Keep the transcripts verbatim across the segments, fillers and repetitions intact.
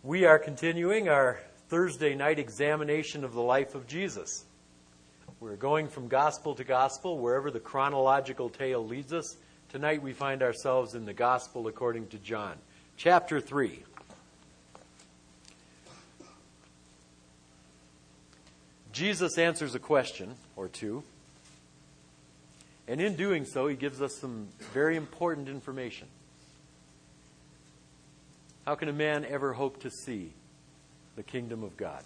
We are continuing our Thursday night examination of the life of Jesus. We're going from gospel to gospel, wherever the chronological tale leads us. Tonight we find ourselves in the Gospel according to John, chapter three. Jesus answers a question or two, and in doing so, he gives us some very important information. How can a man ever hope to see the kingdom of God?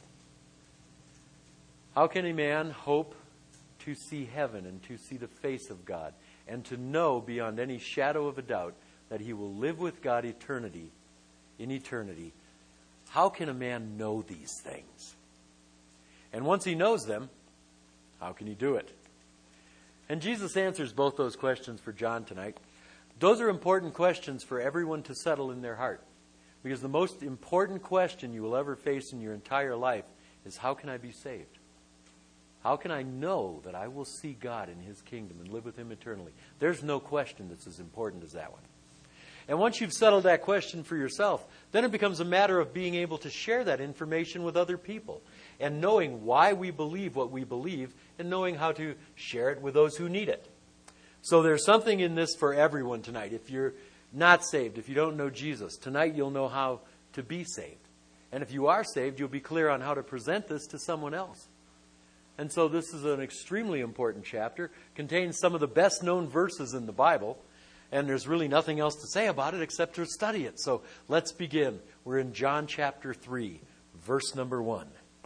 How can a man hope to see heaven and to see the face of God and to know beyond any shadow of a doubt that he will live with God eternity, in eternity? How can a man know these things? And once he knows them, how can he do it? And Jesus answers both those questions for John tonight. Those are important questions for everyone to settle in their heart. Because the most important question you will ever face in your entire life is, how can I be saved? How can I know that I will see God in His kingdom and live with Him eternally? There's no question that's as important as that one. And once you've settled that question for yourself, then it becomes a matter of being able to share that information with other people and knowing why we believe what we believe and knowing how to share it with those who need it. So there's something in this for everyone tonight. If you're not saved, if you don't know Jesus, tonight you'll know how to be saved. And if you are saved, you'll be clear on how to present this to someone else. And so this is an extremely important chapter, contains some of the best known verses in the Bible, and there's really nothing else to say about it except to study it. So let's begin. We're in John chapter three, verse number one.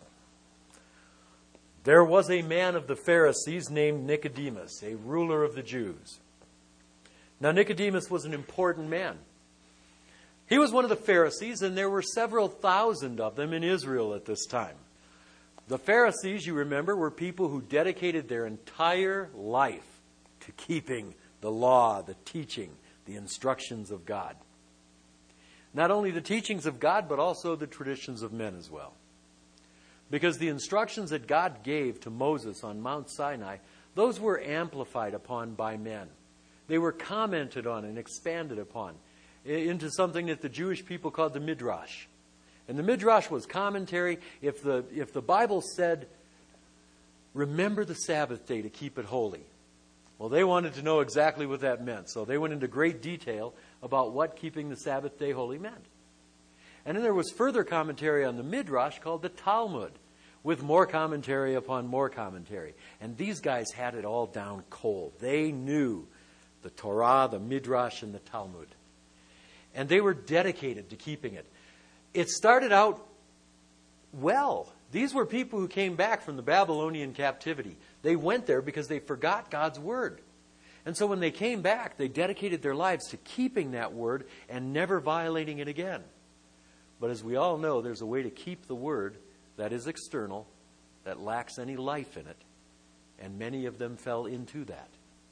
There was a man of the Pharisees named Nicodemus, a ruler of the Jews. Now, Nicodemus was an important man. He was one of the Pharisees, and there were several thousand of them in Israel at this time. The Pharisees, you remember, were people who dedicated their entire life to keeping the law, the teaching, the instructions of God. Not only the teachings of God, but also the traditions of men as well. Because the instructions that God gave to Moses on Mount Sinai, those were amplified upon by men. They were commented on and expanded upon into something that the Jewish people called the Midrash. And the Midrash was commentary. If the, if the Bible said, remember the Sabbath day to keep it holy, well, they wanted to know exactly what that meant. So they went into great detail about what keeping the Sabbath day holy meant. And then there was further commentary on the Midrash called the Talmud, with more commentary upon more commentary. And these guys had it all down cold. They knew the Torah, the Midrash, and the Talmud. And they were dedicated to keeping it. It started out well. These were people who came back from the Babylonian captivity. They went there because they forgot God's word. And so when they came back, they dedicated their lives to keeping that word and never violating it again. But as we all know, there's a way to keep the word that is external, that lacks any life in it. And many of them fell into that.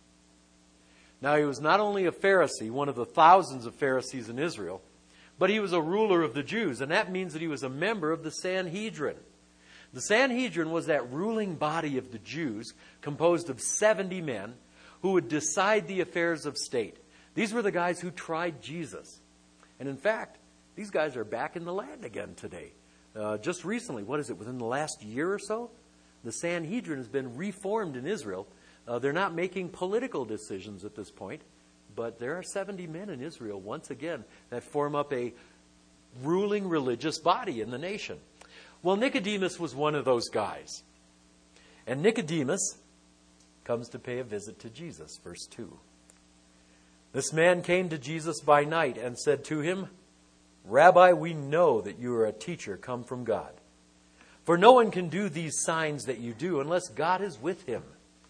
Now, he was not only a Pharisee, one of the thousands of Pharisees in Israel, but he was a ruler of the Jews, and that means that he was a member of the Sanhedrin. The Sanhedrin was that ruling body of the Jews, composed of seventy men, who would decide the affairs of state. These were the guys who tried Jesus. And in fact, these guys are back in the land again today. Uh, just recently, what is it, within the last year or so, the Sanhedrin has been reformed in Israel. Uh, they're not making political decisions at this point, but there are seventy men in Israel, once again, that form up a ruling religious body in the nation. Well, Nicodemus was one of those guys. And Nicodemus comes to pay a visit to Jesus, verse two. This man came to Jesus by night and said to him, Rabbi, we know that you are a teacher come from God. For no one can do these signs that you do unless God is with him.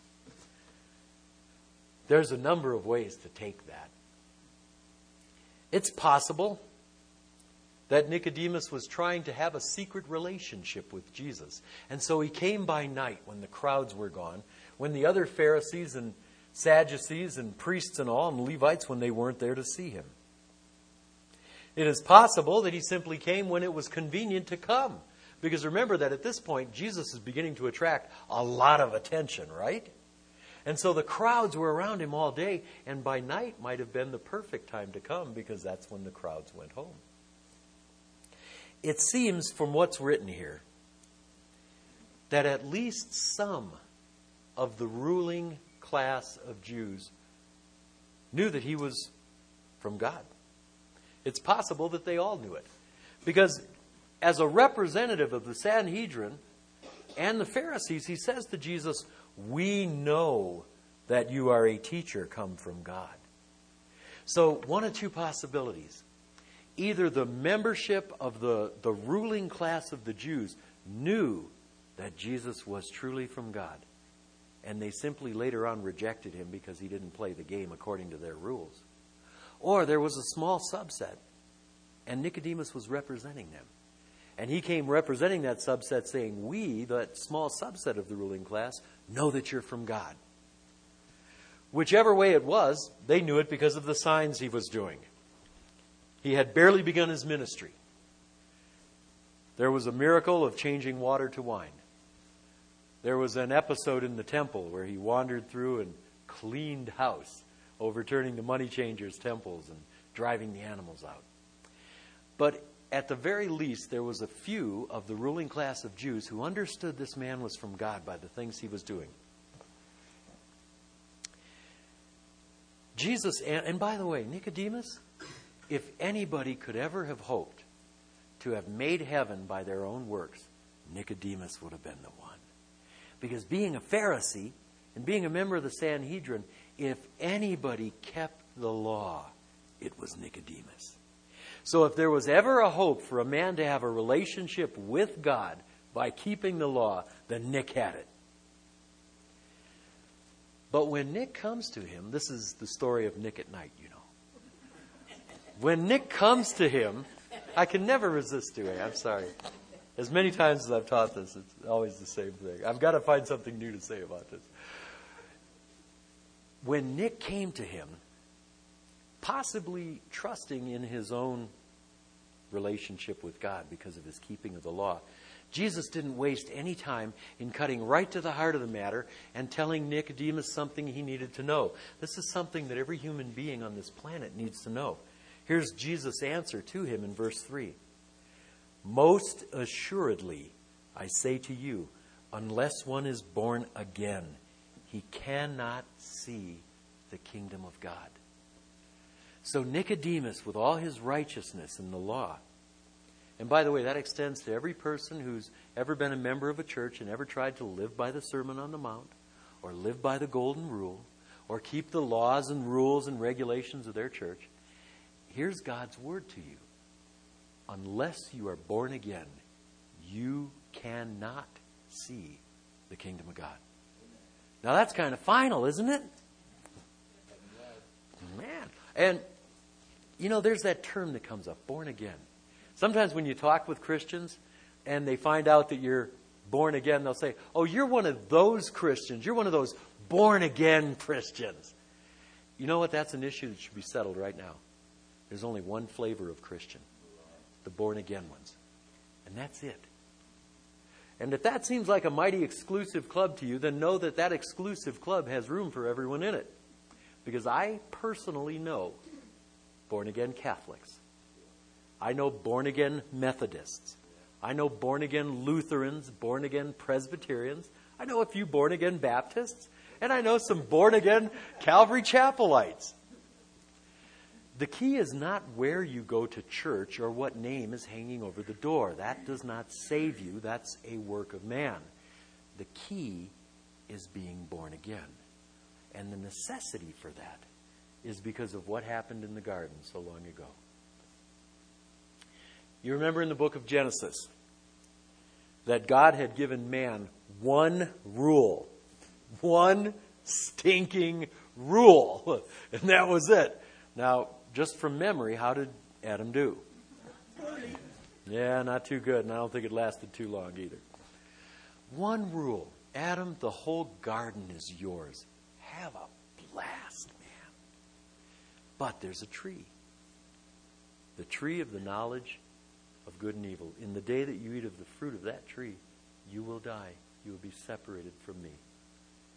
There's a number of ways to take that. It's possible that Nicodemus was trying to have a secret relationship with Jesus. And so he came by night when the crowds were gone, when the other Pharisees and Sadducees and priests and all, and Levites, when they weren't there to see him. It is possible that he simply came when it was convenient to come. Because remember that at this point, Jesus is beginning to attract a lot of attention, right? And so the crowds were around him all day, and by night might have been the perfect time to come because that's when the crowds went home. it seems from what's written here that at least some of the ruling class of Jews knew that he was from God. It's possible that they all knew it. Because as a representative of the Sanhedrin and the Pharisees, he says to Jesus, "We know that you are a teacher come from God." So one of two possibilities. Either the membership of the, the ruling class of the Jews knew that Jesus was truly from God, and they simply later on rejected him because he didn't play the game according to their rules. Or there was a small subset, and Nicodemus was representing them. And he came representing that subset saying, "We, that small subset of the ruling class, know that you're from God." Whichever way it was, they knew it because of the signs he was doing. He had barely begun his ministry. There was a miracle of changing water to wine. There was an episode in the temple where he wandered through and cleaned house, overturning the money changers' temples and driving the animals out. But at the very least, there was a few of the ruling class of Jews who understood this man was from God by the things he was doing. Jesus, and, and by the way, Nicodemus, if anybody could ever have hoped to have made heaven by their own works, Nicodemus would have been the one. Because being a Pharisee and being a member of the Sanhedrin, if anybody kept the law, it was Nicodemus. So if there was ever a hope for a man to have a relationship with God by keeping the law, then Nick had it. But when Nick comes to him, this is the story of Nick at night, you know. When Nick comes to him, I can never resist doing it. I'm sorry. As many times as I've taught this, it's always the same thing. I've got to find something new to say about this. When Nick came to him, possibly trusting in his own relationship with God because of his keeping of the law, Jesus didn't waste any time in cutting right to the heart of the matter and telling Nicodemus something he needed to know. This is something that every human being on this planet needs to know. Here's Jesus' answer to him in verse three. "Most assuredly, I say to you, unless one is born again, he cannot see the kingdom of God." So Nicodemus, with all his righteousness in the law, and by the way, that extends to every person who's ever been a member of a church and ever tried to live by the Sermon on the Mount, or live by the Golden Rule, or keep the laws and rules and regulations of their church. Here's God's word to you. Unless you are born again, you cannot see the kingdom of God. Now that's kind of final, isn't it? Man. And, you know, there's that term that comes up, born again. Sometimes when you talk with Christians and they find out that you're born again, they'll say, "Oh, you're one of those Christians. You're one of those born again Christians." You know what? That's an issue that should be settled right now. There's only one flavor of Christian. The born again ones. And that's it. And if that seems like a mighty exclusive club to you, then know that that exclusive club has room for everyone in it. Because I personally know born again Catholics. I know born again Methodists. I know born again Lutherans, born again Presbyterians. I know a few born again Baptists. And I know some born again Calvary Chapelites. The key is not where you go to church or what name is hanging over the door. That does not save you. That's a work of man. The key is being born again. And the necessity for that is because of what happened in the garden so long ago. You remember in the book of Genesis that God had given man one rule. One stinking rule. And that was it. Now, just from memory, how did Adam do? Yeah, not too good, and I don't think it lasted too long either. One rule. Adam, the whole garden is yours. Have a blast, man. But there's a tree. The tree of the knowledge of good and evil. In the day that you eat of the fruit of that tree, you will die. You will be separated from me.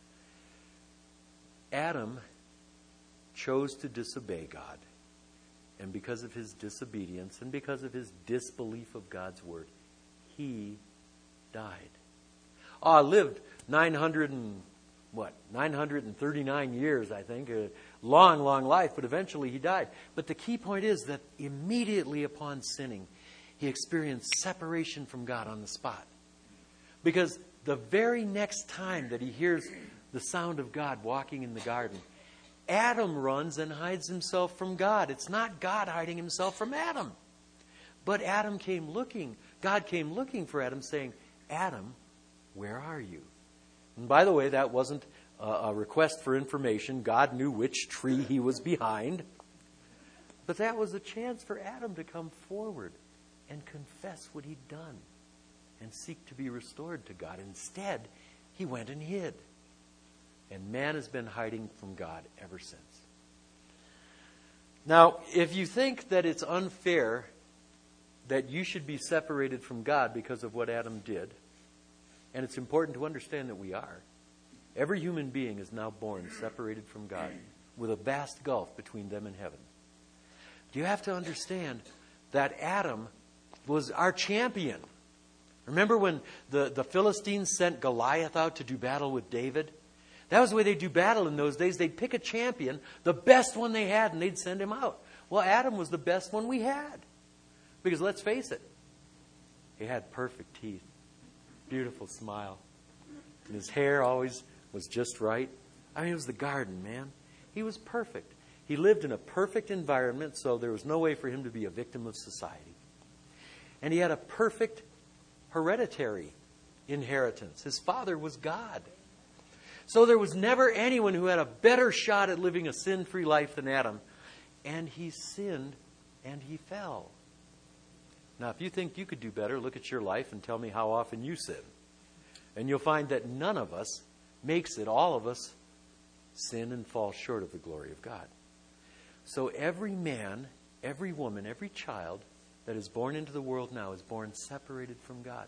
Adam chose to disobey God. And because of his disobedience and because of his disbelief of God's word, he died. Ah, lived nine hundred and what? nine hundred thirty-nine years, I think. A long, long life, but eventually he died. But the key point is that immediately upon sinning, he experienced separation from God on the spot. Because the very next time that he hears the sound of God walking in the garden, Adam runs and hides himself from God. It's not God hiding himself from Adam. But Adam came looking. God came looking for Adam, saying, Adam, where are you? And by the way, that wasn't a, a request for information. God knew which tree he was behind. But that was a chance for Adam to come forward and confess what he'd done and seek to be restored to God. Instead, he went and hid. And man has been hiding from God ever since. Now, if you think that it's unfair that you should be separated from God because of what Adam did, and it's important to understand that we are, every human being is now born separated from God with a vast gulf between them and heaven. You have to understand that Adam was our champion. Remember when the, the Philistines sent Goliath out to do battle with David? That was the way they do battle in those days. They'd pick a champion, the best one they had, and they'd send him out. Well, Adam was the best one we had. Because let's face it, he had perfect teeth, beautiful smile, and his hair always was just right. I mean, it was the garden, man. He was perfect. He lived in a perfect environment, so there was no way for him to be a victim of society. And he had a perfect hereditary inheritance. His father was God. So there was never anyone who had a better shot at living a sin-free life than Adam. And he sinned and he fell. Now, if you think you could do better, look at your life and tell me how often you sin. And you'll find that none of us makes it. All of us sin and fall short of the glory of God. So every man, every woman, every child that is born into the world now is born separated from God.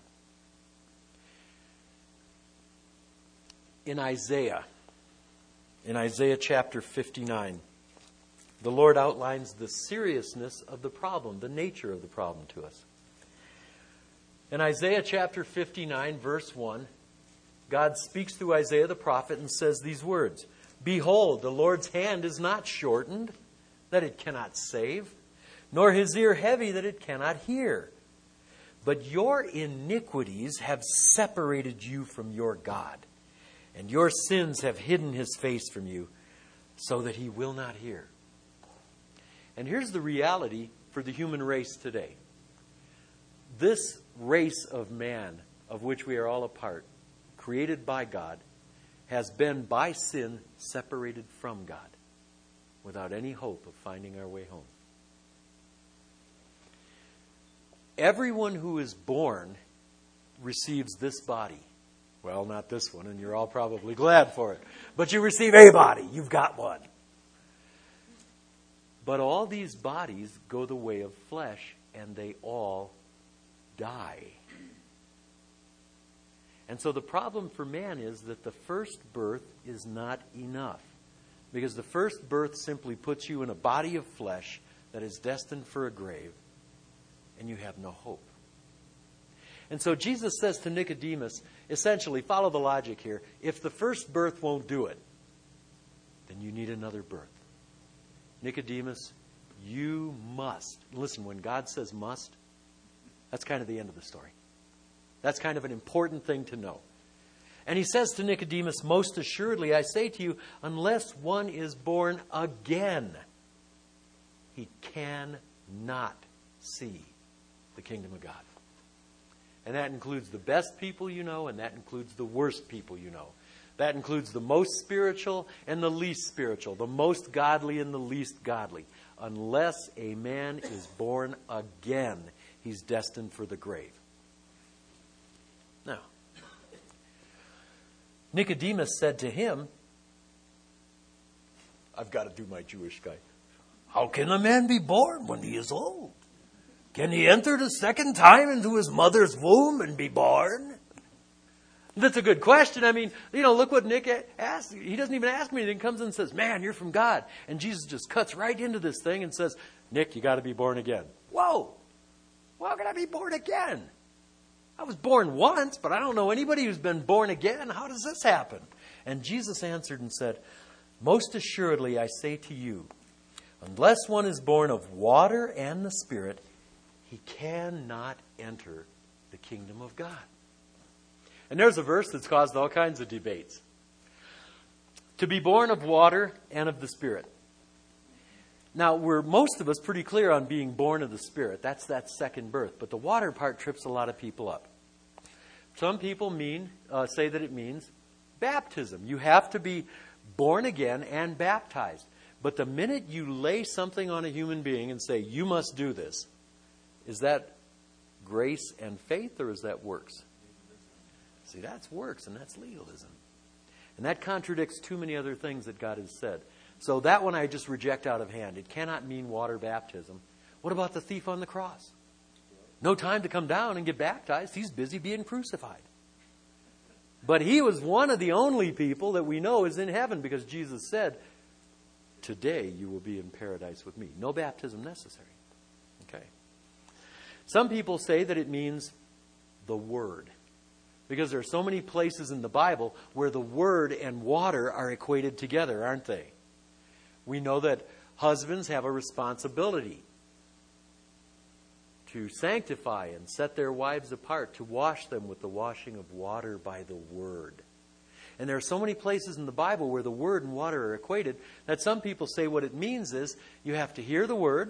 In Isaiah, in Isaiah chapter fifty-nine, the Lord outlines the seriousness of the problem, the nature of the problem to us. In Isaiah chapter fifty-nine, verse one, God speaks through Isaiah the prophet and says these words, Behold, the Lord's hand is not shortened, that it cannot save, nor his ear heavy, that it cannot hear. But your iniquities have separated you from your God, and your sins have hidden his face from you, so that he will not hear. And here's the reality for the human race today. This race of man, of which we are all a part, created by God, has been by sin separated from God, without any hope of finding our way home. Everyone who is born receives this body. Well, not this one, and you're all probably glad for it. But you receive a body. You've got one. But all these bodies go the way of flesh, and they all die. And so the problem for man is that the first birth is not enough. Because the first birth simply puts you in a body of flesh that is destined for a grave, and you have no hope. And so Jesus says to Nicodemus, essentially, follow the logic here, if the first birth won't do it, then you need another birth. Nicodemus, you must. Listen, when God says must, that's kind of the end of the story. That's kind of an important thing to know. And he says to Nicodemus, most assuredly, I say to you, unless one is born again, he cannot see the kingdom of God. And that includes the best people you know, and that includes the worst people you know. That includes the most spiritual and the least spiritual, the most godly and the least godly. Unless a man is born again, he's destined for the grave. Now, Nicodemus said to him, I've got to do my Jewish guy. How can a man be born when he is old? Can he enter the second time into his mother's womb and be born? That's a good question. I mean, you know, look what Nick asked. He doesn't even ask me anything. He comes in and says, man, you're from God. And Jesus just cuts right into this thing and says, Nick, you got to be born again. Whoa. Well, how can I be born again? I was born once, but I don't know anybody who's been born again. How does this happen? And Jesus answered and said, most assuredly, I say to you, unless one is born of water and the Spirit, he cannot enter the kingdom of God. And there's a verse that's caused all kinds of debates. To be born of water and of the Spirit. Now, we're most of us pretty clear on being born of the Spirit. That's that second birth. But the water part trips a lot of people up. Some people mean uh, say that it means baptism. You have to be born again and baptized. But the minute you lay something on a human being and say, you must do this, is that grace and faith, or is that works? See, that's works, and that's legalism. And that contradicts too many other things that God has said. So that one I just reject out of hand. It cannot mean water baptism. What about the thief on the cross? No time to come down and get baptized. He's busy being crucified. But he was one of the only people that we know is in heaven, because Jesus said, today you will be in paradise with me. No baptism necessary. Okay. Some people say that it means the Word. Because there are so many places in the Bible where the Word and water are equated together, aren't they? We know that husbands have a responsibility to sanctify and set their wives apart, to wash them with the washing of water by the Word. And there are so many places in the Bible where the Word and water are equated that some people say what it means is you have to hear the Word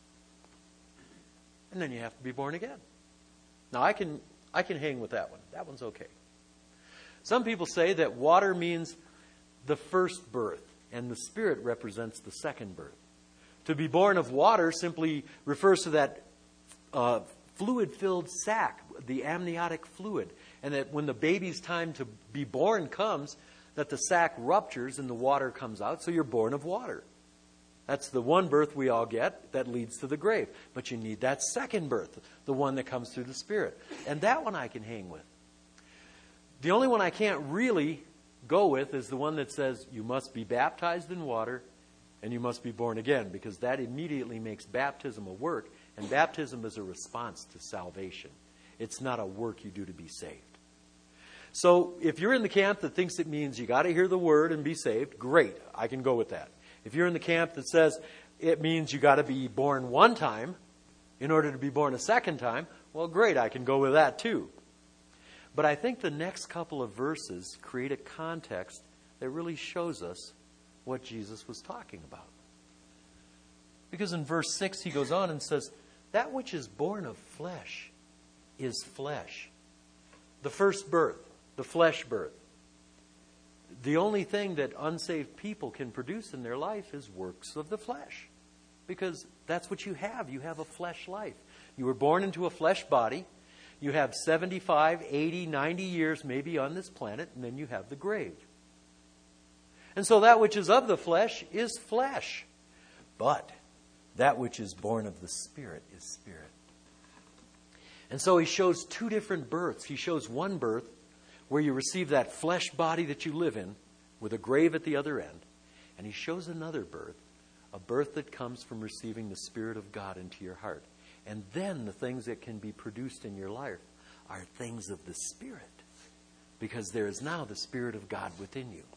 and then you have to be born again. Now, I can I can hang with that one. That one's okay. Some people say that water means the first birth and the Spirit represents the second birth. To be born of water simply refers to that uh, fluid-filled sac, the amniotic fluid. And that when the baby's time to be born comes, that the sac ruptures and the water comes out, so you're born of water. That's the one birth we all get that leads to the grave. But you need that second birth, the one that comes through the Spirit. And that one I can hang with. The only one I can't really go with is the one that says you must be baptized in water and you must be born again, because that immediately makes baptism a work, and baptism is a response to salvation. It's not a work you do to be saved. So if you're in the camp that thinks it means you got to hear the Word and be saved, great, I can go with that. If you're in the camp that says it means you got to be born one time in order to be born a second time, well, great, I can go with that too. But I think the next couple of verses create a context that really shows us what Jesus was talking about. Because in verse six he goes on and says, that which is born of flesh is flesh. The first birth, the flesh birth. The only thing that unsaved people can produce in their life is works of the flesh. Because that's what you have. You have a flesh life. You were born into a flesh body. You have seventy-five, eighty, ninety years maybe on this planet, and then you have the grave. And so that which is of the flesh is flesh. But that which is born of the Spirit is spirit. And so he shows two different births. He shows one birth where you receive that flesh body that you live in with a grave at the other end. And he shows another birth, a birth that comes from receiving the Spirit of God into your heart. And then the things that can be produced in your life are things of the Spirit, because there is now the Spirit of God within you.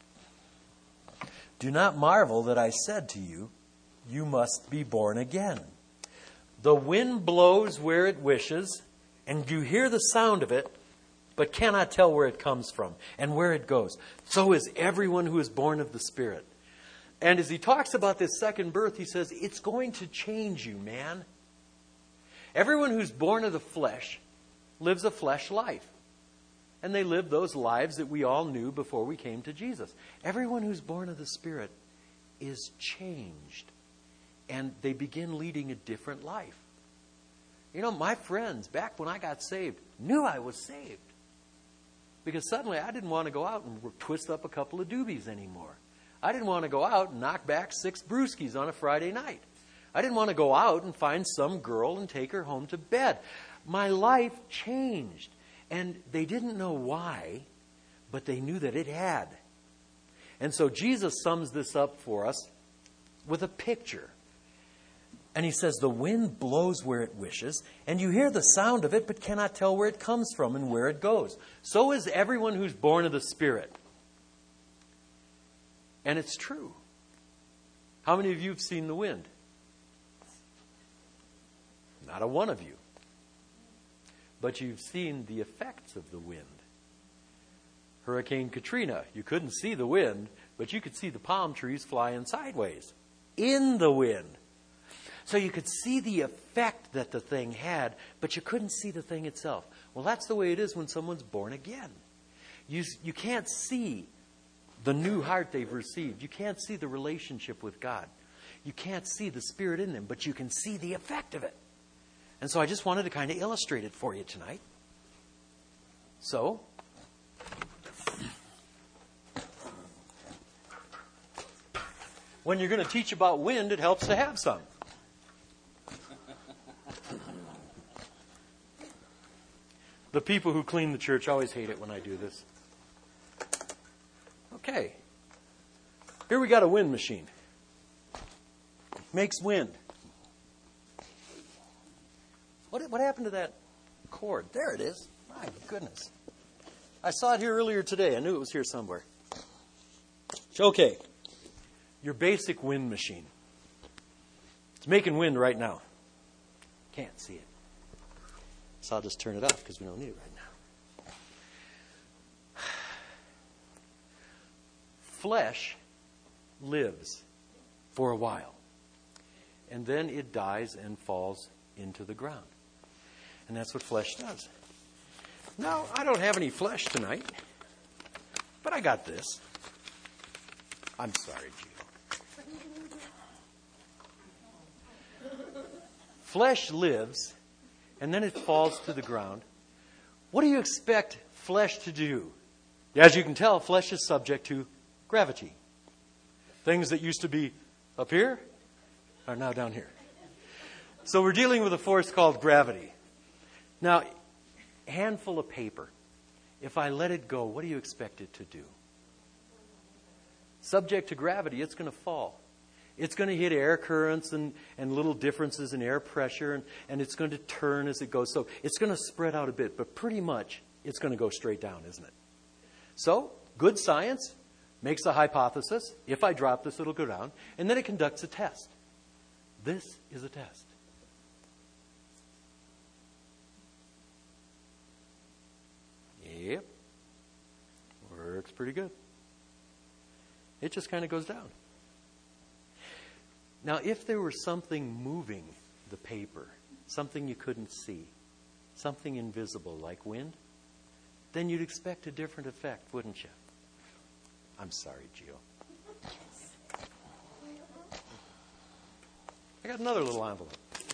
Do not marvel that I said to you, you must be born again. The wind blows where it wishes, and you hear the sound of it, but cannot tell where it comes from and where it goes. So is everyone who is born of the Spirit. And as he talks about this second birth, he says, it's going to change you, man. Everyone who's born of the flesh lives a flesh life. And they live those lives that we all knew before we came to Jesus. Everyone who's born of the Spirit is changed. And they begin leading a different life. You know, my friends, back when I got saved, knew I was saved. Because suddenly I didn't want to go out and twist up a couple of doobies anymore. I didn't want to go out and knock back six brewskis on a Friday night. I didn't want to go out and find some girl and take her home to bed. My life changed. And they didn't know why. but they knew that it had. And so Jesus sums this up for us with a picture. And he says, the wind blows where it wishes, and you hear the sound of it, but cannot tell where it comes from and where it goes. So is everyone who's born of the Spirit. And it's true. How many of you have seen the wind? Not a one of you. But you've seen the effects of the wind. Hurricane Katrina, you couldn't see the wind, but you could see the palm trees flying sideways in the wind. So you could see the effect that the thing had, but you couldn't see the thing itself. Well, that's the way it is when someone's born again. You, you can't see the new heart they've received. You can't see the relationship with God. You can't see the Spirit in them, but you can see the effect of it. And so I just wanted to kind of illustrate it for you tonight. So, when you're going to teach about wind, it helps to have some. The people who clean the church always hate it when I do this. Okay. Here we got a wind machine. Makes wind. What, what happened to that cord? There it is. My goodness. I saw it here earlier today. I knew it was here somewhere. Okay. Your basic wind machine. It's making wind right now. Can't see it. So I'll just turn it off because we don't need it right now. Flesh lives for a while. And then it dies and falls into the ground. And that's what flesh does. Now, I don't have any flesh tonight. But I got this. I'm sorry, Gio. Flesh lives, and then it falls to the ground. What do you expect flesh to do? As you can tell, flesh is subject to gravity. Things that used to be up here are now down here. So we're dealing with a force called gravity. Now, a handful of paper, if I let it go, what do you expect it to do? Subject to gravity, it's going to fall. It's going to hit air currents and, and little differences in air pressure, and, and it's going to turn as it goes. So it's going to spread out a bit, but pretty much it's going to go straight down, isn't it? So, good science makes a hypothesis. If I drop this, it'll go down. And then it conducts a test. This is a test. Yep. Works pretty good. It just kind of goes down. Now, if there were something moving the paper, something you couldn't see, something invisible like wind, then you'd expect a different effect, wouldn't you? I'm sorry, Gio. I got another little envelope.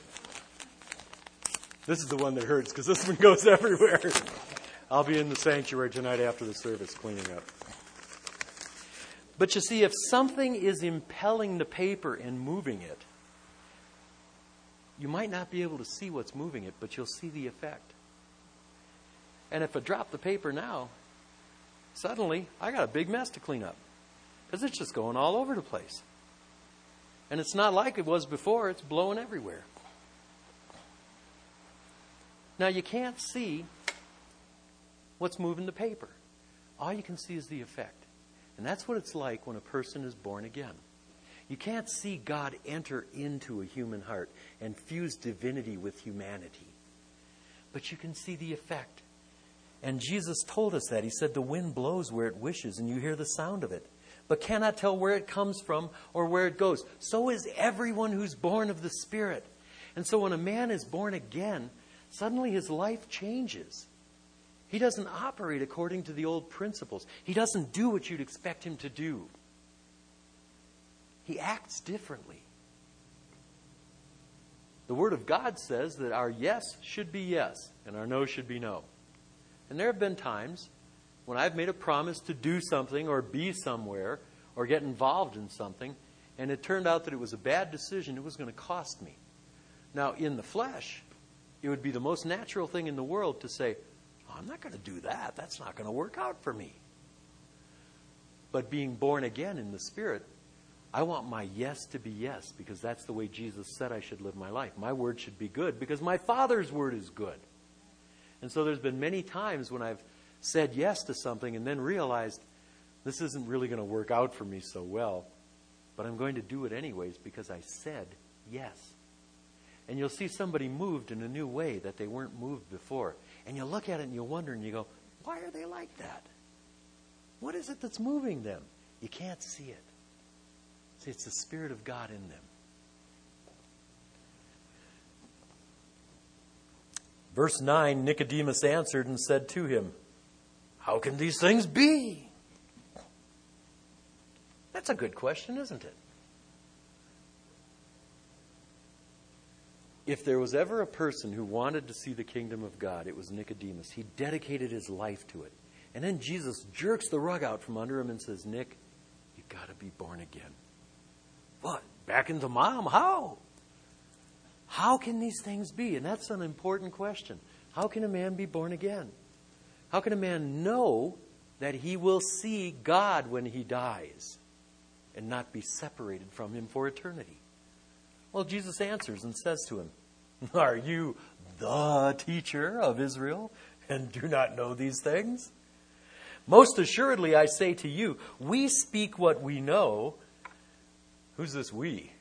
This is the one that hurts because this one goes everywhere. I'll be in the sanctuary tonight after the service cleaning up. But you see, if something is impelling the paper and moving it, you might not be able to see what's moving it, but you'll see the effect. And if I drop the paper now, suddenly I got a big mess to clean up because it's just going all over the place. And it's not like it was before. It's blowing everywhere. Now, you can't see what's moving the paper. All you can see is the effect. And that's what it's like when a person is born again. You can't see God enter into a human heart and fuse divinity with humanity. But you can see the effect. And Jesus told us that. He said the wind blows where it wishes and you hear the sound of it, but cannot tell where it comes from or where it goes. So is everyone who's born of the Spirit. And so when a man is born again, suddenly his life changes. He doesn't operate according to the old principles. He doesn't do what you'd expect him to do. He acts differently. The Word of God says that our yes should be yes and our no should be no. And there have been times when I've made a promise to do something or be somewhere or get involved in something, and it turned out that it was a bad decision. It was going to cost me. Now, in the flesh, it would be the most natural thing in the world to say, I'm not going to do that. That's not going to work out for me. But being born again in the Spirit, I want my yes to be yes, because that's the way Jesus said I should live my life. My word should be good because my Father's word is good. And so there's been many times when I've said yes to something and then realized this isn't really going to work out for me so well, but I'm going to do it anyways because I said yes. And you'll see somebody moved in a new way that they weren't moved before. And you'll look at it and you'll wonder and you go, why are they like that? What is it that's moving them? You can't see it. See, it's the Spirit of God in them. Verse nine, Nicodemus answered and said to him, how can these things be? That's a good question, isn't it? If there was ever a person who wanted to see the kingdom of God, it was Nicodemus. He dedicated his life to it. And then Jesus jerks the rug out from under him and says, Nick, you've got to be born again. What? Back into mom? How? How can these things be? And that's an important question. How can a man be born again? How can a man know that he will see God when he dies and not be separated from him for eternity? Well, Jesus answers and says to him, are you the teacher of Israel and do not know these things? Most assuredly, I say to you, we speak what we know. Who's this we?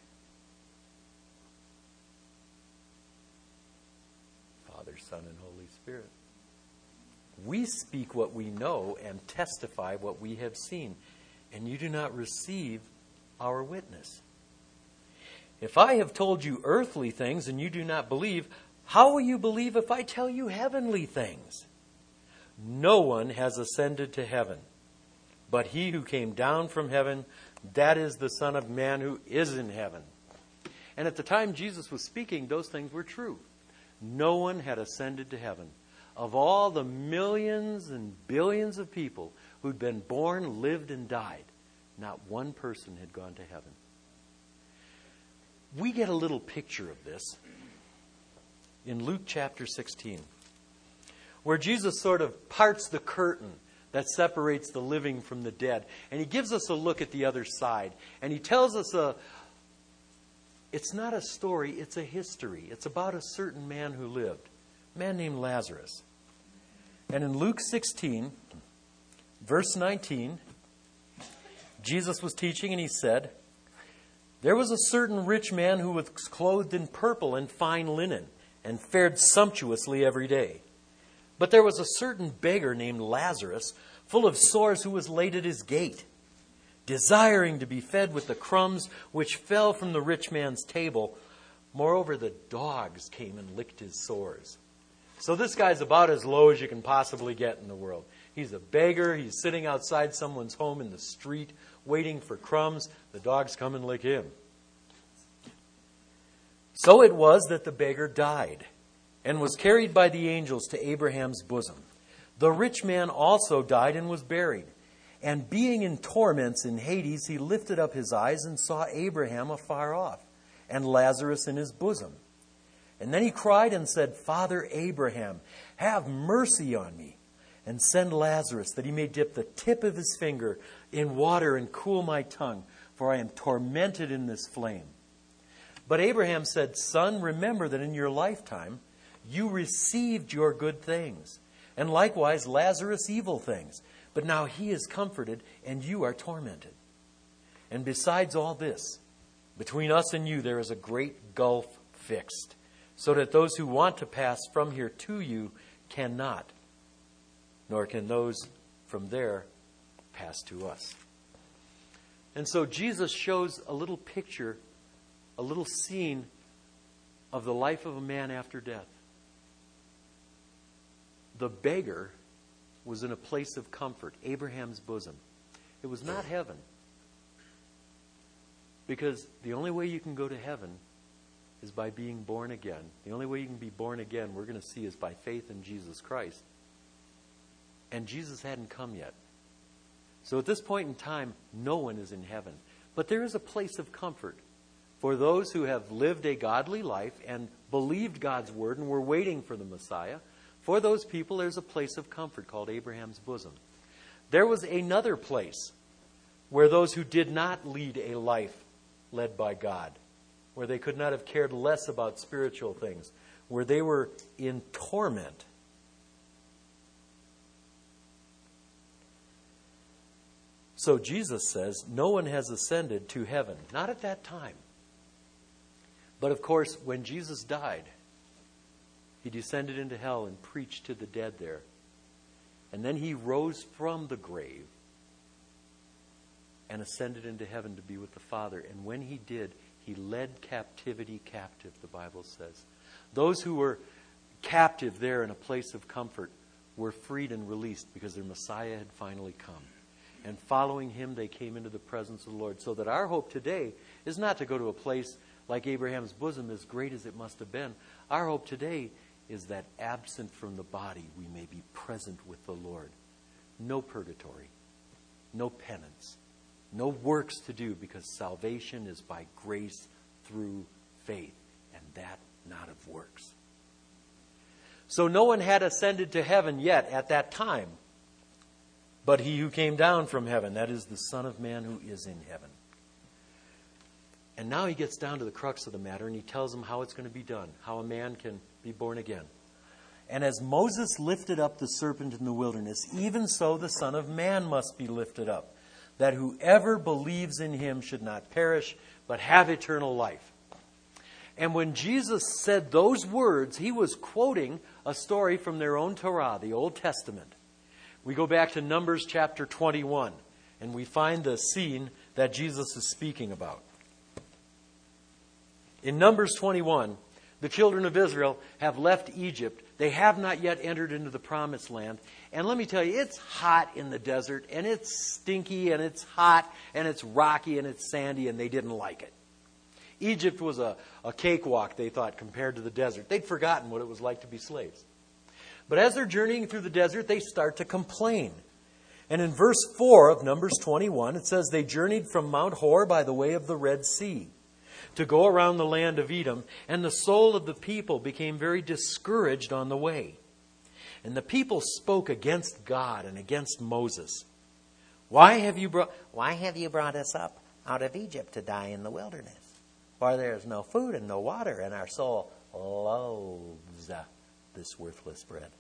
Father, Son, and Holy Spirit. We speak what we know and testify what we have seen, and you do not receive our witness. If I have told you earthly things and you do not believe, how will you believe if I tell you heavenly things? No one has ascended to heaven, but he who came down from heaven, that is the Son of Man who is in heaven. And at the time Jesus was speaking, those things were true. No one had ascended to heaven. Of all the millions and billions of people who'd been born, lived, and died, not one person had gone to heaven. We get a little picture of this in Luke chapter sixteen, where Jesus sort of parts the curtain that separates the living from the dead. And he gives us a look at the other side. And he tells us a, it's not a story, it's a history. It's about a certain man who lived, a man named Lazarus. And in Luke sixteen, verse nineteen, Jesus was teaching and he said, there was a certain rich man who was clothed in purple and fine linen and fared sumptuously every day. But there was a certain beggar named Lazarus, full of sores, who was laid at his gate, desiring to be fed with the crumbs which fell from the rich man's table. Moreover, the dogs came and licked his sores. So this guy's about as low as you can possibly get in the world. He's a beggar. He's sitting outside someone's home in the street, waiting for crumbs. The dogs come and lick him. So it was that the beggar died and was carried by the angels to Abraham's bosom. The rich man also died and was buried. And being in torments in Hades, he lifted up his eyes and saw Abraham afar off, and Lazarus in his bosom. And then he cried and said, Father Abraham, have mercy on me, and send Lazarus, that he may dip the tip of his finger in water and cool my tongue, for I am tormented in this flame. But Abraham said, Son, remember that in your lifetime you received your good things, and likewise Lazarus evil things. But now he is comforted, and you are tormented. And besides all this, between us and you there is a great gulf fixed, so that those who want to pass from here to you cannot, nor can those from there pass to us. And so Jesus shows a little picture, a little scene of the life of a man after death. The beggar was in a place of comfort, Abraham's bosom. It was not heaven. Because the only way you can go to heaven is by being born again. The only way you can be born again, we're going to see, is by faith in Jesus Christ. And Jesus hadn't come yet. So at this point in time, no one is in heaven. But there is a place of comfort for those who have lived a godly life and believed God's word and were waiting for the Messiah. For those people, there's a place of comfort called Abraham's bosom. There was another place where those who did not lead a life led by God, where they could not have cared less about spiritual things, where they were in torment. So Jesus says, no one has ascended to heaven. Not at that time. But of course, when Jesus died, he descended into hell and preached to the dead there. And then he rose from the grave and ascended into heaven to be with the Father. And when he did, he led captivity captive, the Bible says. Those who were captive there in a place of comfort were freed and released because their Messiah had finally come. And following him, they came into the presence of the Lord. So that our hope today is not to go to a place like Abraham's bosom, as great as it must have been. Our hope today is that absent from the body, we may be present with the Lord. No purgatory, no penance, no works to do, because salvation is by grace through faith, and that not of works. So no one had ascended to heaven yet at that time, but he who came down from heaven, that is the Son of Man who is in heaven. And now he gets down to the crux of the matter, and he tells them how it's going to be done, how a man can be born again. And as Moses lifted up the serpent in the wilderness, even so the Son of Man must be lifted up, that whoever believes in him should not perish, but have eternal life. And when Jesus said those words, he was quoting a story from their own Torah, the Old Testament. We go back to Numbers chapter twenty-one, and we find the scene that Jesus is speaking about. In Numbers twenty-one, the children of Israel have left Egypt. They have not yet entered into the promised land. And let me tell you, it's hot in the desert, and it's stinky, and it's hot, and it's rocky, and it's sandy, and they didn't like it. Egypt was a, a cakewalk, they thought, compared to the desert. They'd forgotten what it was like to be slaves. But as they're journeying through the desert, they start to complain. And in verse four of Numbers twenty-one, it says, they journeyed from Mount Hor by the way of the Red Sea to go around the land of Edom, and the soul of the people became very discouraged on the way. And the people spoke against God and against Moses. Why have you brought, why have you brought us up out of Egypt to die in the wilderness? For there is no food and no water, and our soul loathes this worthless bread.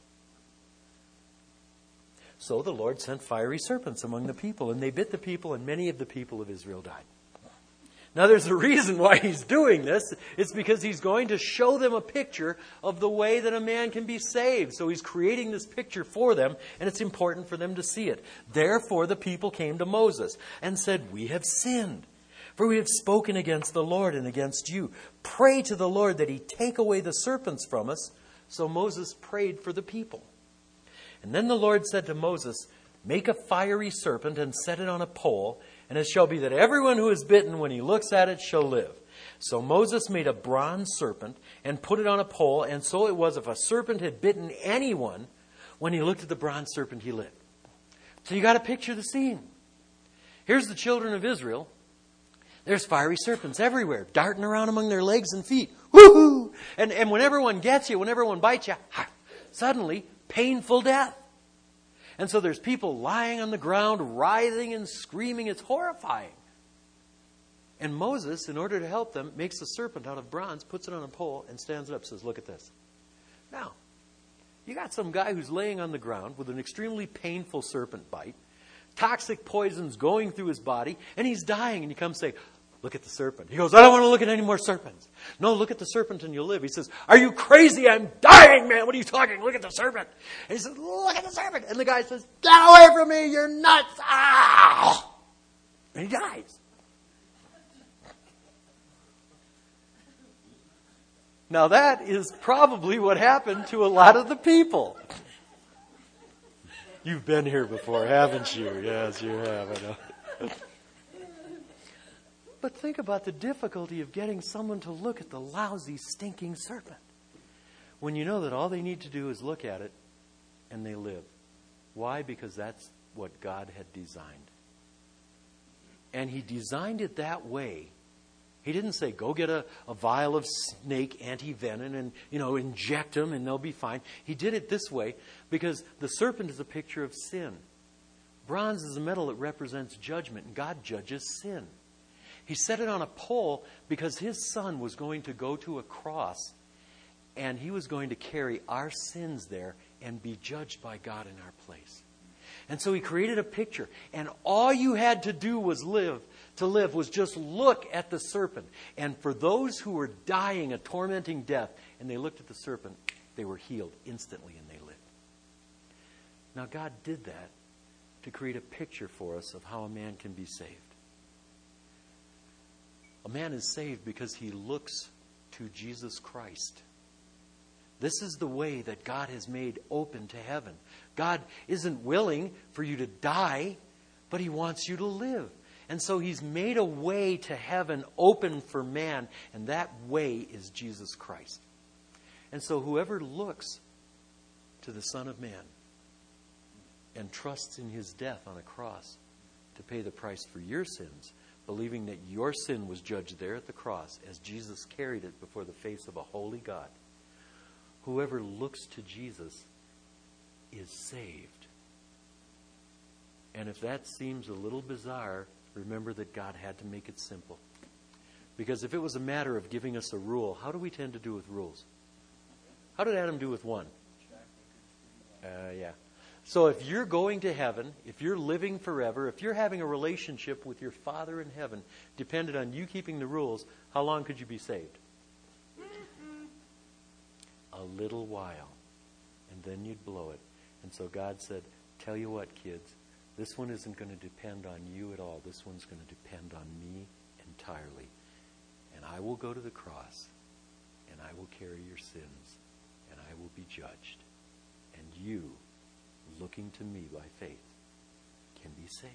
So the Lord sent fiery serpents among the people, and they bit the people, and many of the people of Israel died. Now there's a reason why he's doing this. It's because he's going to show them a picture of the way that a man can be saved. So he's creating this picture for them, and it's important for them to see it. Therefore the people came to Moses and said, we have sinned, for we have spoken against the Lord and against you. Pray to the Lord that he take away the serpents from us. So Moses prayed for the people. And then the Lord said to Moses, make a fiery serpent and set it on a pole, and it shall be that everyone who is bitten, when he looks at it, shall live. So Moses made a bronze serpent and put it on a pole, and so it was, if a serpent had bitten anyone, when he looked at the bronze serpent, he lived. So you got to picture the scene. Here's the children of Israel. There's fiery serpents everywhere, darting around among their legs and feet. Woohoo! And, and when everyone gets you, when everyone bites you, suddenly, painful death. And so there's people lying on the ground, writhing and screaming. It's horrifying. And Moses, in order to help them, makes a serpent out of bronze, puts it on a pole, and stands it up and says, look at this. Now, you got some guy who's laying on the ground with an extremely painful serpent bite, toxic poisons going through his body, and he's dying. And you come say, look at the serpent. He goes, I don't want to look at any more serpents. No, look at the serpent and you'll live. He says, are you crazy? I'm dying, man. What are you talking? Look at the serpent. And he says, look at the serpent. And the guy says, get away from me. You're nuts. Ah! And he dies. Now that is probably what happened to a lot of the people. You've been here before, haven't you? Yes, you have. I know. But think about the difficulty of getting someone to look at the lousy, stinking serpent when you know that all they need to do is look at it and they live. Why? Because that's what God had designed. And he designed it that way. He didn't say, go get a, a vial of snake anti-venom and, you know, inject them and they'll be fine. He did it this way because the serpent is a picture of sin. Bronze is a metal that represents judgment, and God judges sin. He set it on a pole because his son was going to go to a cross, and he was going to carry our sins there and be judged by God in our place. And so he created a picture, and all you had to do was live, to live was just look at the serpent. And for those who were dying a tormenting death, and they looked at the serpent, they were healed instantly and they lived. Now God did that to create a picture for us of how a man can be saved. A man is saved because he looks to Jesus Christ. This is the way that God has made open to heaven. God isn't willing for you to die, but he wants you to live. And so he's made a way to heaven open for man, and that way is Jesus Christ. And so whoever looks to the Son of Man and trusts in his death on a cross to pay the price for your sins, believing that your sin was judged there at the cross as Jesus carried it before the face of a holy God, whoever looks to Jesus is saved. And if that seems a little bizarre, remember that God had to make it simple. Because if it was a matter of giving us a rule, how do we tend to do with rules? How did Adam do with one? Uh, yeah. So if you're going to heaven, if you're living forever, if you're having a relationship with your Father in heaven, dependent on you keeping the rules, how long could you be saved? A little while. And then you'd blow it. And so God said, tell you what, kids, this one isn't going to depend on you at all. This one's going to depend on me entirely. And I will go to the cross, and I will carry your sins, and I will be judged. And you, looking to me by faith, can be saved.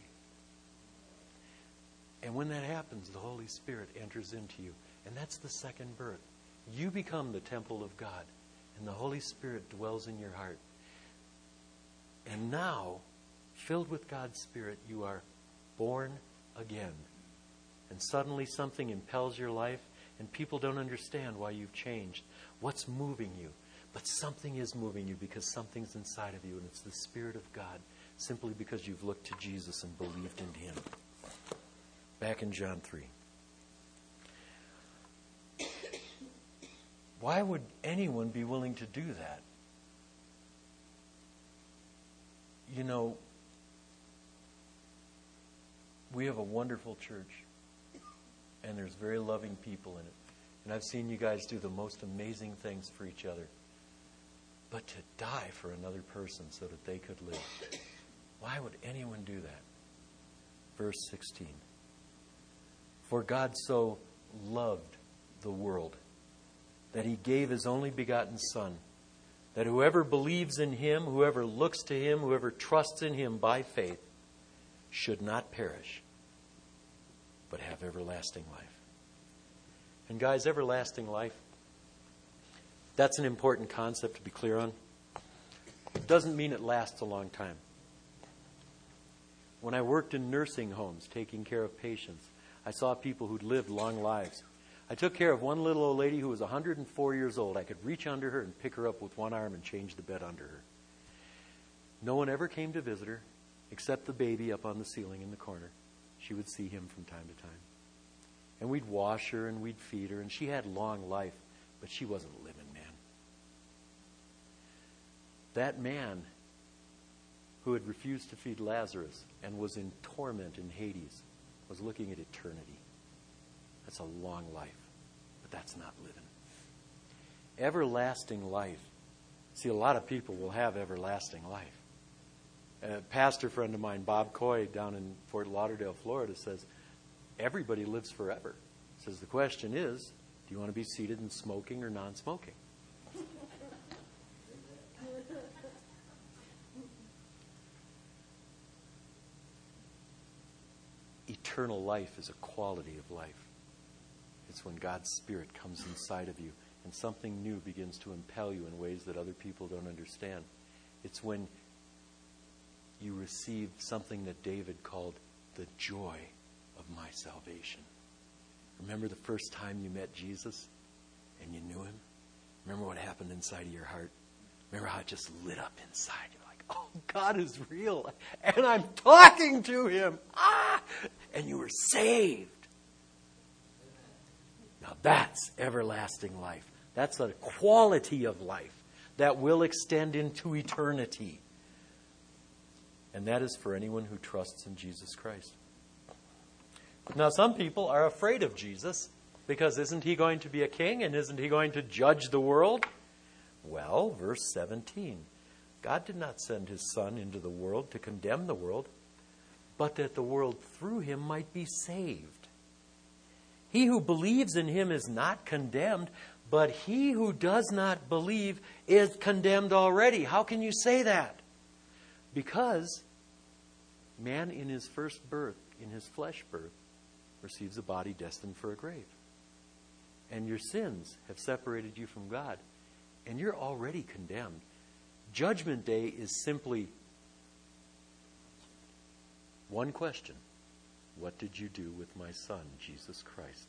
And when that happens, the Holy Spirit enters into you. And that's the second birth. You become the temple of God, and the Holy Spirit dwells in your heart. And now, filled with God's Spirit, you are born again. And suddenly something impels your life, and people don't understand why you've changed. What's moving you? But something is moving you because something's inside of you, and it's the Spirit of God, simply because you've looked to Jesus and believed in him. Back in John three. Why would anyone be willing to do that? You know, we have a wonderful church, and there's very loving people in it. And I've seen you guys do the most amazing things for each other. But to die for another person so that they could live, why would anyone do that? Verse sixteen. For God so loved the world that he gave his only begotten Son, that whoever believes in him, whoever looks to him, whoever trusts in him by faith, should not perish, but have everlasting life. And guys, everlasting life, that's an important concept to be clear on. It doesn't mean it lasts a long time. When I worked in nursing homes taking care of patients, I saw people who'd lived long lives. I took care of one little old lady who was one hundred four years old. I could reach under her and pick her up with one arm and change the bed under her. No one ever came to visit her except the baby up on the ceiling in the corner. She would see him from time to time. And we'd wash her and we'd feed her, and she had long life, but she wasn't living, man. That man who had refused to feed Lazarus and was in torment in Hades was looking at eternity. That's a long life, but that's not living. Everlasting life. See, a lot of people will have everlasting life. A pastor friend of mine, Bob Coy, down in Fort Lauderdale, Florida, says, everybody lives forever. Says, the question is, do you want to be seated in smoking or non-smoking? Eternal life is a quality of life. It's when God's Spirit comes inside of you and something new begins to impel you in ways that other people don't understand. It's when you receive something that David called the joy of my salvation. Remember the first time you met Jesus and you knew him? Remember what happened inside of your heart? Remember how it just lit up inside? You're like, Oh, God is real. And I'm talking to him. Ah! And you were saved. Now that's everlasting life. That's a quality of life that will extend into eternity. And that is for anyone who trusts in Jesus Christ. Now, some people are afraid of Jesus because isn't he going to be a king and isn't he going to judge the world? Well, verse seventeen. God did not send his Son into the world to condemn the world, but that the world through him might be saved. He who believes in him is not condemned, but he who does not believe is condemned already. How can you say that? Because man in his first birth, in his flesh birth, receives a body destined for a grave. And your sins have separated you from God, and you're already condemned. Judgment Day is simply one question. What did you do with my Son, Jesus Christ?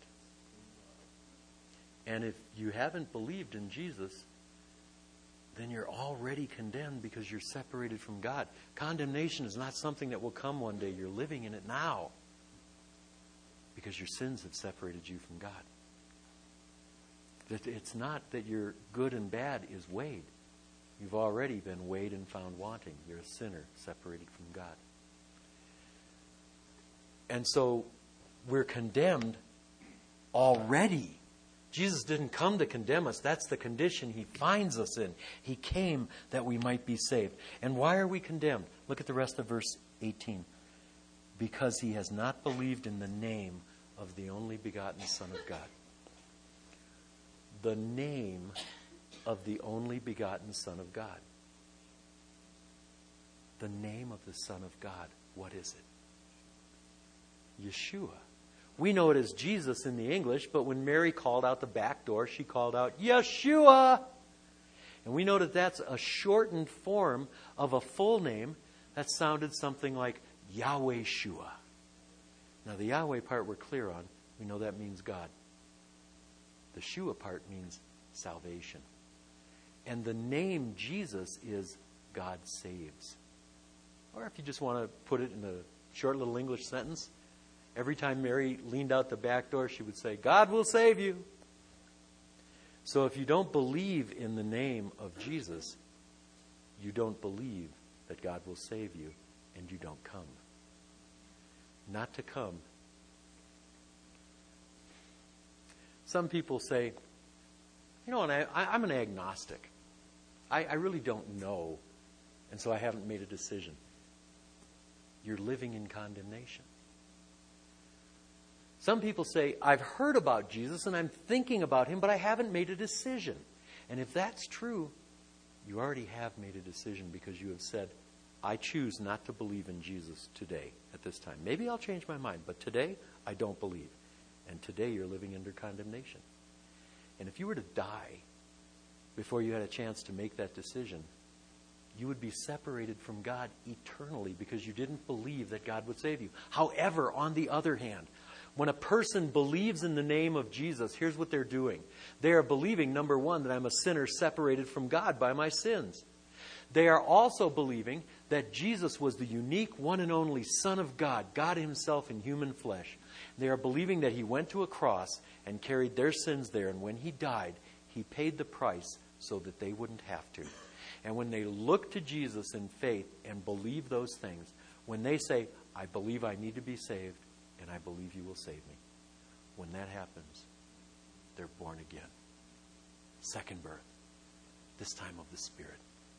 And if you haven't believed in Jesus, then you're already condemned because you're separated from God. Condemnation is not something that will come one day. You're living in it now because your sins have separated you from God. That it's not that your good and bad is weighed. You've already been weighed and found wanting. You're a sinner separated from God. And so we're condemned already. Jesus didn't come to condemn us. That's the condition he finds us in. He came that we might be saved. And why are we condemned? Look at the rest of verse eighteen. Because he has not believed in the name of the only begotten Son of God. The name of the only begotten Son of God. The name of the Son of God. What is it? Yeshua. We know it as Jesus in the English, but when Mary called out the back door, she called out, Yeshua! And we know that that's a shortened form of a full name that sounded something like Yahweh Shua. Now the Yahweh part we're clear on. We know that means God. The Shua part means salvation. And the name Jesus is God saves. Or if you just want to put it in a short little English sentence, every time Mary leaned out the back door, she would say, God will save you. So if you don't believe in the name of Jesus, you don't believe that God will save you, and you don't come. Not to come. Some people say, you know, and I, I, I'm an agnostic. I, I really don't know, and so I haven't made a decision. You're living in condemnation. Some people say, I've heard about Jesus and I'm thinking about him, but I haven't made a decision. And if that's true, you already have made a decision because you have said, I choose not to believe in Jesus today at this time. Maybe I'll change my mind, but today I don't believe. And today you're living under condemnation. And if you were to die before you had a chance to make that decision, you would be separated from God eternally because you didn't believe that God would save you. However, on the other hand, when a person believes in the name of Jesus, here's what they're doing. They are believing, number one, that I'm a sinner separated from God by my sins. They are also believing that Jesus was the unique, one and only Son of God, God himself in human flesh. They are believing that he went to a cross and carried their sins there, and when he died, he paid the price so that they wouldn't have to. And when they look to Jesus in faith and believe those things, when they say, I believe I need to be saved, and I believe you will save me. When that happens, they're born again. Second birth. This time of the Spirit.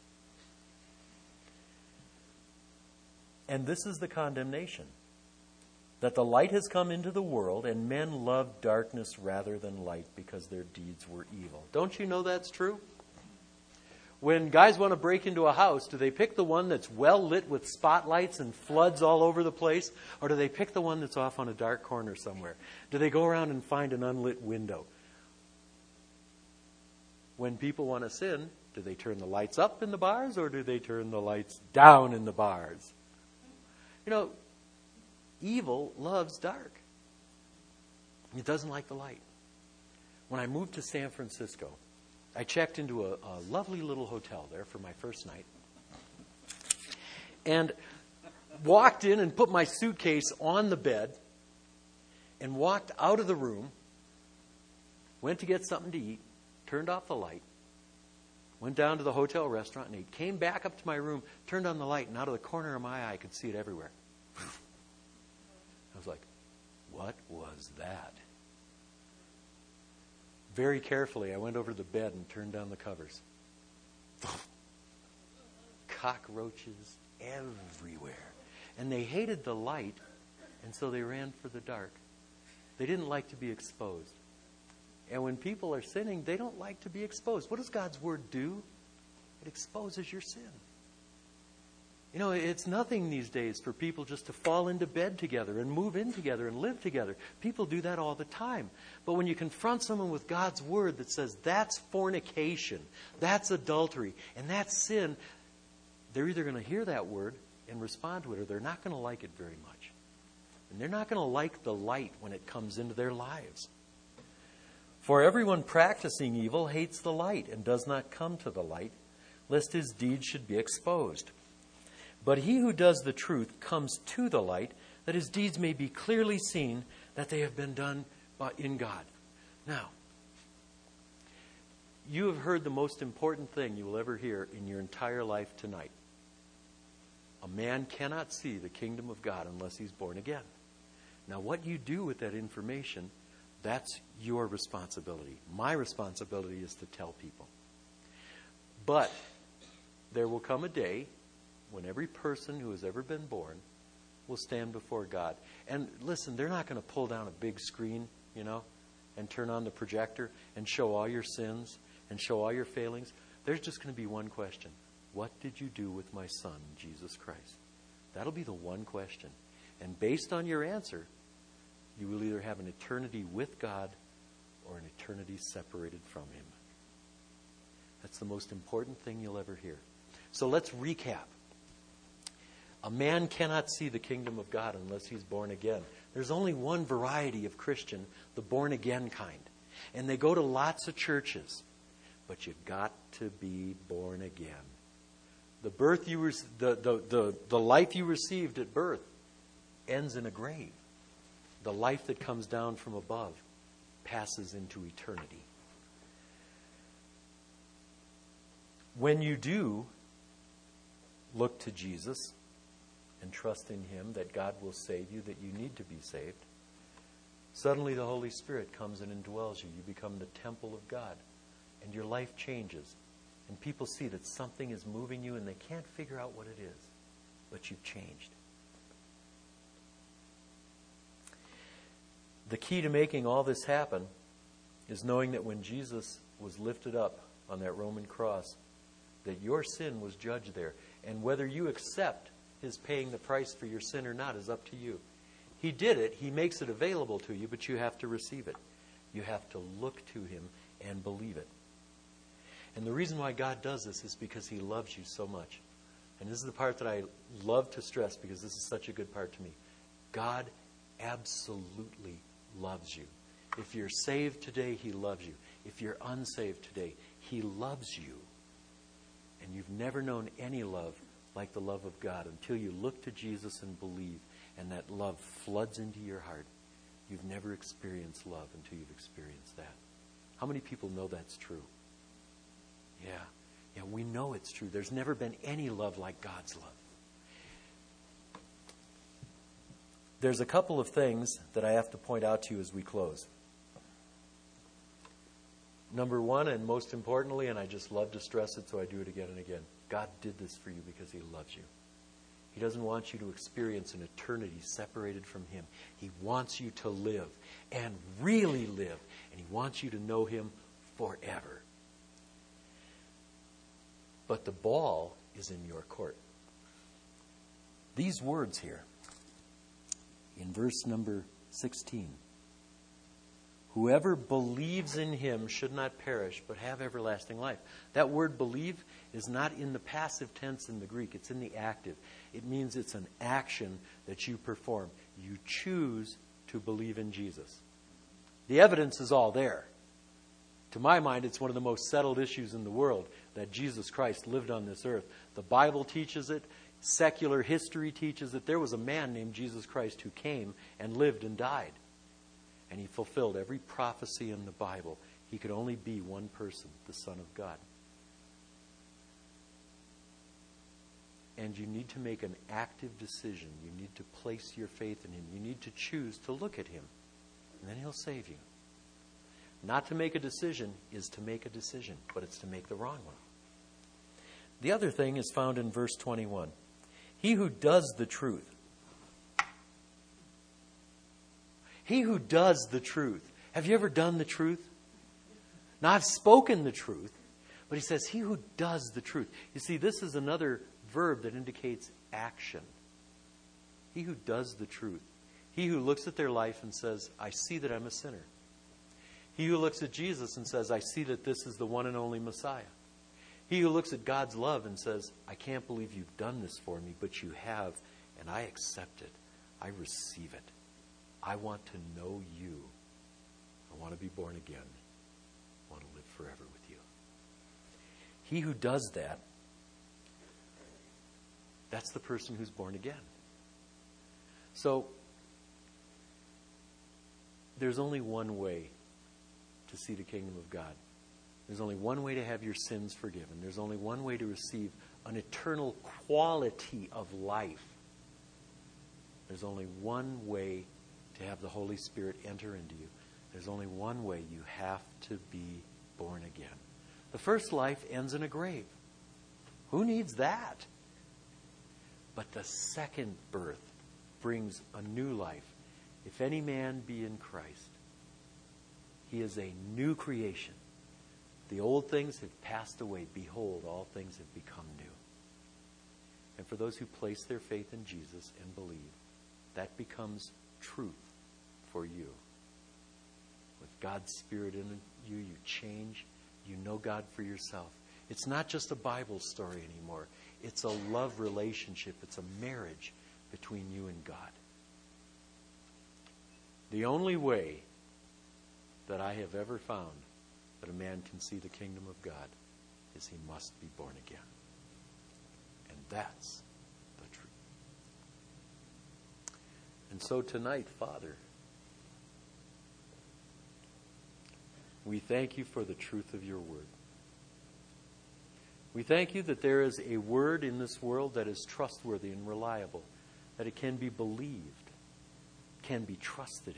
And this is the condemnation. That the light has come into the world, and men loved darkness rather than light because their deeds were evil. Don't you know that's true? When guys want to break into a house, do they pick the one that's well lit with spotlights and floods all over the place? Or do they pick the one that's off on a dark corner somewhere? Do they go around and find an unlit window? When people want to sin, do they turn the lights up in the bars or do they turn the lights down in the bars? You know, evil loves dark. It doesn't like the light. When I moved to San Francisco, I checked into a, a lovely little hotel there for my first night. and walked in and put my suitcase on the bed and walked out of the room, went to get something to eat, turned off the light, went down to the hotel restaurant and ate, came back up to my room, turned on the light, and out of the corner of my eye I could see it everywhere. I was like, what was that? Very carefully, I went over to the bed and turned down the covers. Cockroaches everywhere. And they hated the light, and so they ran for the dark. They didn't like to be exposed. And when people are sinning, they don't like to be exposed. What does God's Word do? It exposes your sin. You know, it's nothing these days for people just to fall into bed together and move in together and live together. People do that all the time. But when you confront someone with God's Word that says that's fornication, that's adultery, and that's sin, they're either going to hear that word and respond to it, or they're not going to like it very much. And they're not going to like the light when it comes into their lives. For everyone practicing evil hates the light and does not come to the light, lest his deeds should be exposed. But he who does the truth comes to the light, that his deeds may be clearly seen, that they have been done by, in God. Now, you have heard the most important thing you will ever hear in your entire life tonight. A man cannot see the kingdom of God unless he's born again. Now, what you do with that information, that's your responsibility. My responsibility is to tell people. But there will come a day when every person who has ever been born will stand before God. And listen, they're not going to pull down a big screen, you know, and turn on the projector and show all your sins and show all your failings. There's just going to be one question. What did you do with my son, Jesus Christ? That'll be the one question. And based on your answer, you will either have an eternity with God or an eternity separated from Him. That's the most important thing you'll ever hear. So let's recap. A man cannot see the kingdom of God unless he's born again. There's only one variety of Christian, the born-again kind. And they go to lots of churches. But you've got to be born again. The birth you re- the, the, the, the life you received at birth ends in a grave. The life that comes down from above passes into eternity. When you do look to Jesus and trust in Him that God will save you, that you need to be saved, suddenly the Holy Spirit comes and indwells you. You become the temple of God, and your life changes. And people see that something is moving you, and they can't figure out what it is, but you've changed. The key to making all this happen is knowing that when Jesus was lifted up on that Roman cross, that your sin was judged there. And whether you accept His paying the price for your sin or not is up to you. He did it. He makes it available to you, but you have to receive it. You have to look to Him and believe it. And the reason why God does this is because He loves you so much. And this is the part that I love to stress because this is such a good part to me. God absolutely loves you. If you're saved today, He loves you. If you're unsaved today, He loves you. And you've never known any love like the love of God until you look to Jesus and believe, and that love floods into your heart. You've never experienced love until you've experienced that. How many people know that's true? Yeah. Yeah, we know it's true. There's never been any love like God's love. There's a couple of things that I have to point out to you as we close. Number one, and most importantly, and I just love to stress it, so I do it again and again, God did this for you because He loves you. He doesn't want you to experience an eternity separated from Him. He wants you to live, and really live, and He wants you to know Him forever. But the ball is in your court. These words here, in verse number sixteen. Whoever believes in Him should not perish, but have everlasting life. That word believe is not in the passive tense in the Greek. It's in the active. It means it's an action that you perform. You choose to believe in Jesus. The evidence is all there. To my mind, it's one of the most settled issues in the world that Jesus Christ lived on this earth. The Bible teaches it. Secular history teaches that there was a man named Jesus Christ who came and lived and died. And he fulfilled every prophecy in the Bible. He could only be one person, the Son of God. And you need to make an active decision. You need to place your faith in him. You need to choose to look at him. And then he'll save you. Not to make a decision is to make a decision, but it's to make the wrong one. The other thing is found in verse twenty-one. He who does the truth. He who does the truth. Have you ever done the truth? Now, I've spoken the truth, but he says, he who does the truth. You see, this is another verb that indicates action. He who does the truth. He who looks at their life and says, I see that I'm a sinner. He who looks at Jesus and says, I see that this is the one and only Messiah. He who looks at God's love and says, I can't believe you've done this for me, but you have, and I accept it. I receive it. I want to know you. I want to be born again. I want to live forever with you. He who does that, that's the person who's born again. So, there's only one way to see the kingdom of God. There's only one way to have your sins forgiven. There's only one way to receive an eternal quality of life. There's only one way to have the Holy Spirit enter into you. There's only one way. You have to be born again. The first life ends in a grave. Who needs that? But the second birth brings a new life. If any man be in Christ, he is a new creation. The old things have passed away. Behold, all things have become new. And for those who place their faith in Jesus and believe, that becomes truth for you. With God's Spirit in you, you change. You know God for yourself. It's not just a Bible story anymore. It's a love relationship. It's a marriage between you and God. The only way that I have ever found that a man can see the kingdom of God is he must be born again. And that's the truth. And so tonight, Father, we thank you for the truth of your word. We thank you that there is a word in this world that is trustworthy and reliable, that it can be believed, can be trusted in.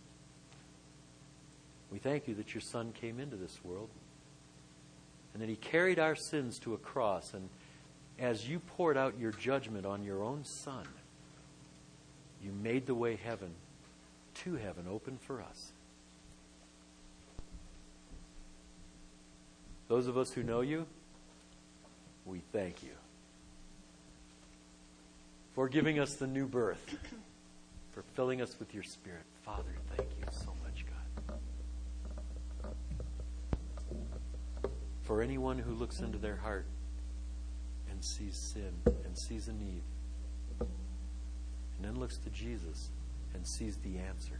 We thank you that your Son came into this world and that he carried our sins to a cross. And as you poured out your judgment on your own Son, you made the way heaven to heaven open for us. Those of us who know you, we thank you for giving us the new birth, for filling us with your Spirit. Father, thank you so much, God. For anyone who looks into their heart and sees sin and sees a need, and then looks to Jesus and sees the answer.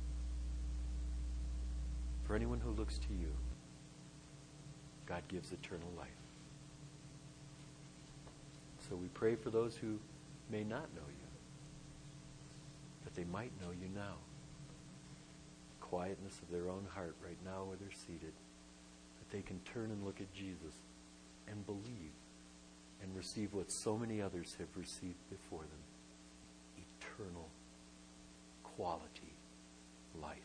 For anyone who looks to you, God gives eternal life. So we pray for those who may not know you, that they might know you now. The quietness of their own heart right now where they're seated, that they can turn and look at Jesus and believe and receive what so many others have received before them. Eternal quality life.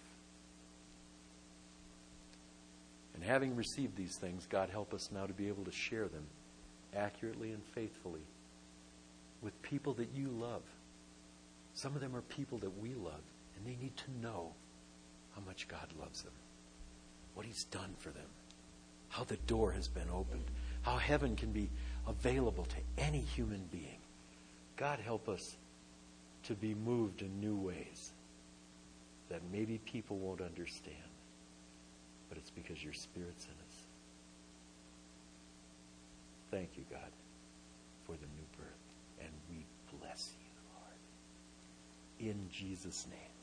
And having received these things, God help us now to be able to share them accurately and faithfully with people that you love. Some of them are people that we love, and they need to know how much God loves them, what he's done for them, how the door has been opened, how heaven can be available to any human being. God help us to be moved in new ways that maybe people won't understand, but it's because your Spirit's in us. Thank you, God, for the new birth. And we bless you, Lord. In Jesus' name.